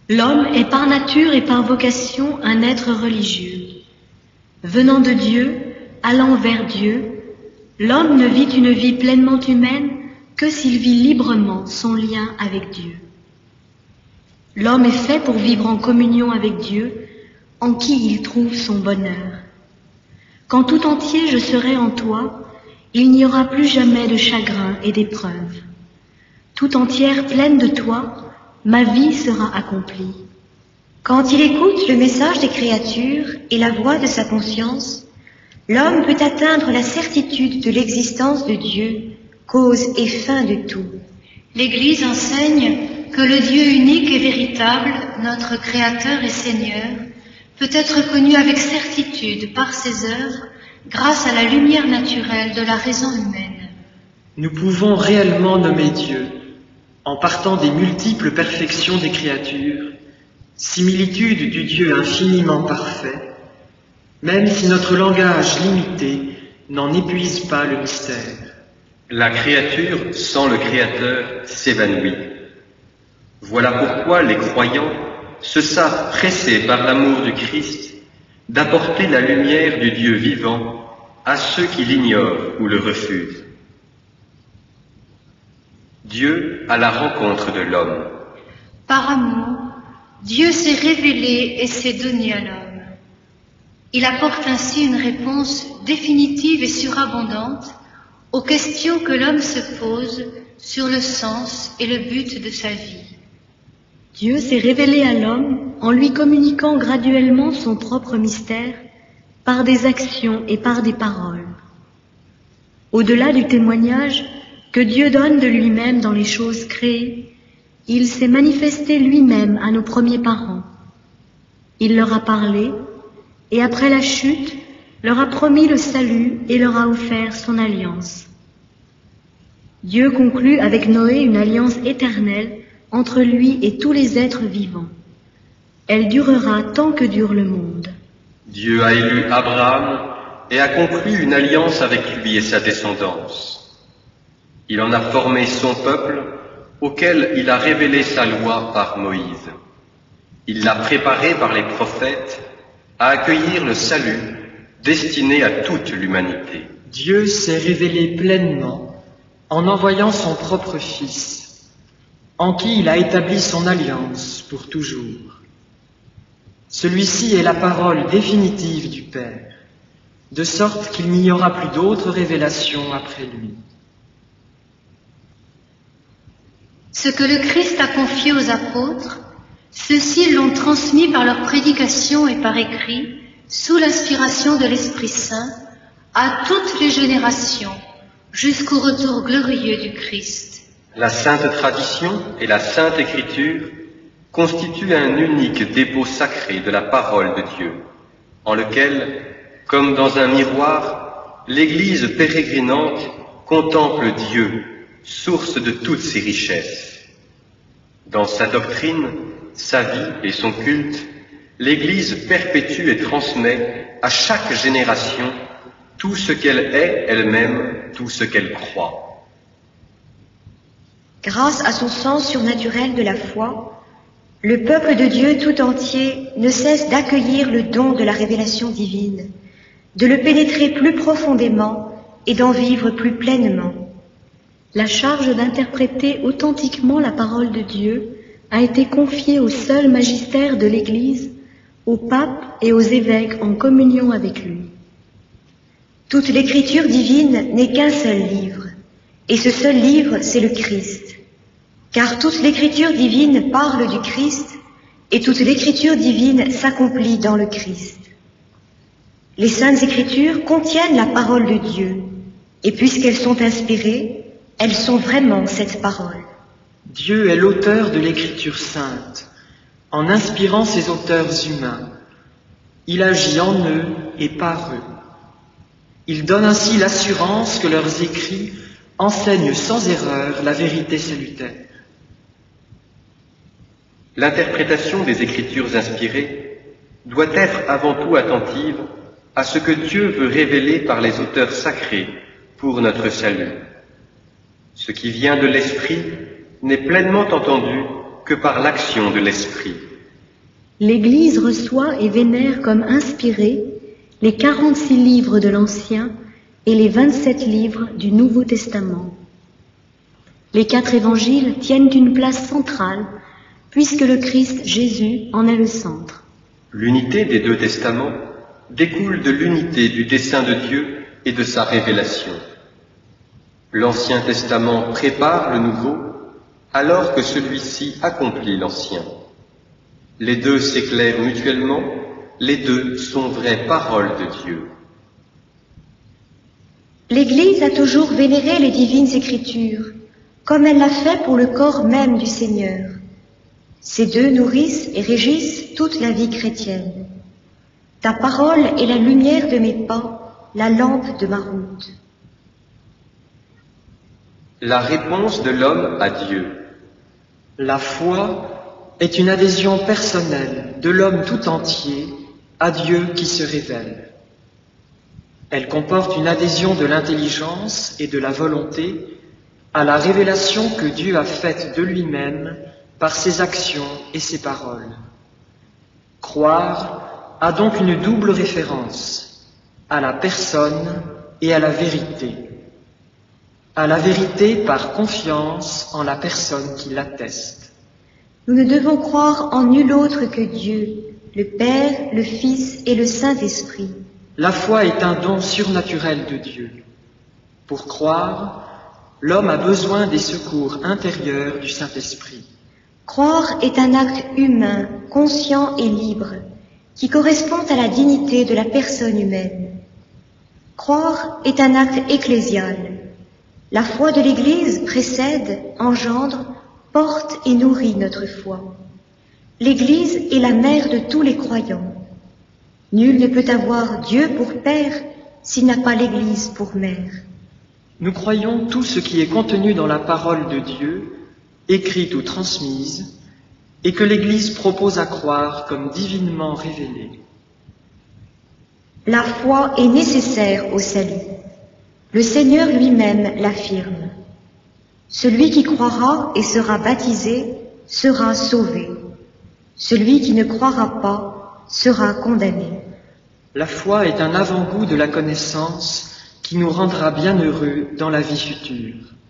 L'homme est par nature et par vocation un être religieux. Venant de Dieu, allant vers Dieu, l'homme ne vit une vie pleinement humaine que s'il vit librement son lien avec Dieu. L'homme est fait pour vivre en communion avec Dieu, en qui il trouve son bonheur. Quand tout entier je serai en toi, il n'y aura plus jamais de chagrin et d'épreuve. Tout entière pleine de toi, ma vie sera accomplie. Quand il écoute le message des créatures et la voix de sa conscience, l'homme peut atteindre la certitude de l'existence de Dieu, cause et fin de tout. L'Église enseigne que le Dieu unique et véritable, notre Créateur et Seigneur, peut être connu avec certitude par ses œuvres grâce à la lumière naturelle de la raison humaine. Nous pouvons réellement nommer Dieu en partant des multiples perfections des créatures, similitude du Dieu infiniment parfait, même si notre langage limité n'en épuise pas le mystère. La créature sans le Créateur s'évanouit. Voilà pourquoi les croyants se savent pressés par l'amour du Christ d'apporter la lumière du Dieu vivant à ceux qui l'ignorent ou le refusent. Dieu à la rencontre de l'homme. Par amour, Dieu s'est révélé et s'est donné à l'homme. Il apporte ainsi une réponse définitive et surabondante aux questions que l'homme se pose sur le sens et le but de sa vie. Dieu s'est révélé à l'homme en lui communiquant graduellement son propre mystère par des actions et par des paroles. Au-delà du témoignage que Dieu donne de lui-même dans les choses créées, il s'est manifesté lui-même à nos premiers parents. Il leur a parlé, et après la chute, leur a promis le salut et leur a offert son alliance. Dieu conclut avec Noé une alliance éternelle entre lui et tous les êtres vivants. Elle durera tant que dure le monde. Dieu a élu Abraham et a conclu une alliance avec lui et sa descendance. Il en a formé son peuple, auquel il a révélé sa loi par Moïse. Il l'a préparé par les prophètes à accueillir le salut destiné à toute l'humanité. Dieu s'est révélé pleinement en envoyant son propre Fils, en qui il a établi son alliance pour toujours. Celui-ci est la parole définitive du Père, de sorte qu'il n'y aura plus d'autre révélation après lui. Ce que le Christ a confié aux apôtres, ceux-ci l'ont transmis par leur prédication et par écrit, sous l'inspiration de l'Esprit Saint, à toutes les générations, jusqu'au retour glorieux du Christ. La Sainte Tradition et la Sainte Écriture constituent un unique dépôt sacré de la parole de Dieu, en lequel, comme dans un miroir, l'Église pérégrinante contemple Dieu, source de toutes ses richesses. Dans sa doctrine, sa vie et son culte, l'Église perpétue et transmet à chaque génération tout ce qu'elle est elle-même, tout ce qu'elle croit. Grâce à son sens surnaturel de la foi, le peuple de Dieu tout entier ne cesse d'accueillir le don de la révélation divine, de le pénétrer plus profondément et d'en vivre plus pleinement. La charge d'interpréter authentiquement la parole de Dieu a été confiée au seul magistère de l'Église, au pape et aux évêques en communion avec lui. Toute l'écriture divine n'est qu'un seul livre, et ce seul livre, c'est le Christ. Car toute l'écriture divine parle du Christ, et toute l'écriture divine s'accomplit dans le Christ. Les saintes écritures contiennent la parole de Dieu, et puisqu'elles sont inspirées, elles sont vraiment cette parole. Dieu est l'auteur de l'écriture sainte, en inspirant ses auteurs humains. Il agit en eux et par eux. Il donne ainsi l'assurance que leurs écrits enseignent sans erreur la vérité salutaire. L'interprétation des Écritures inspirées doit être avant tout attentive à ce que Dieu veut révéler par les auteurs sacrés pour notre salut. Ce qui vient de l'Esprit n'est pleinement entendu que par l'action de l'Esprit. l'Église reçoit et vénère comme inspirés les 46 livres de l'Ancien et les 27 livres du Nouveau Testament. Les 4 évangiles tiennent une place centrale puisque le Christ Jésus en est le centre. L'unité des 2 testaments découle de l'unité du dessein de Dieu et de sa révélation. L'Ancien Testament prépare le Nouveau, alors que celui-ci accomplit l'Ancien. Les 2 s'éclairent mutuellement, les 2 sont vraies paroles de Dieu. L'Église a toujours vénéré les divines Écritures, comme elle l'a fait pour le corps même du Seigneur. Ces 2 nourrissent et régissent toute la vie chrétienne. Ta parole est la lumière de mes pas, la lampe de ma route. La réponse de l'homme à Dieu. La foi est une adhésion personnelle de l'homme tout entier à Dieu qui se révèle. Elle comporte une adhésion de l'intelligence et de la volonté à la révélation que Dieu a faite de lui-même par ses actions et ses paroles. Croire a donc une double référence à la personne et à la vérité. À la vérité par confiance en la personne qui l'atteste. Nous ne devons croire en nul autre que Dieu, le Père, le Fils et le Saint-Esprit. La foi est un don surnaturel de Dieu. Pour croire, l'homme a besoin des secours intérieurs du Saint-Esprit. Croire est un acte humain, conscient et libre, qui correspond à la dignité de la personne humaine. Croire est un acte ecclésial. La foi de l'Église précède, engendre, porte et nourrit notre foi. L'Église est la mère de tous les croyants. Nul ne peut avoir Dieu pour père s'il n'a pas l'Église pour mère. Nous croyons tout ce qui est contenu dans la parole de Dieu, écrite ou transmise, et que l'Église propose à croire comme divinement révélée. La foi est nécessaire au salut. Le Seigneur lui-même l'affirme. Celui qui croira et sera baptisé sera sauvé. Celui qui ne croira pas sera condamné. La foi est un avant-goût de la connaissance qui nous rendra bienheureux dans la vie future.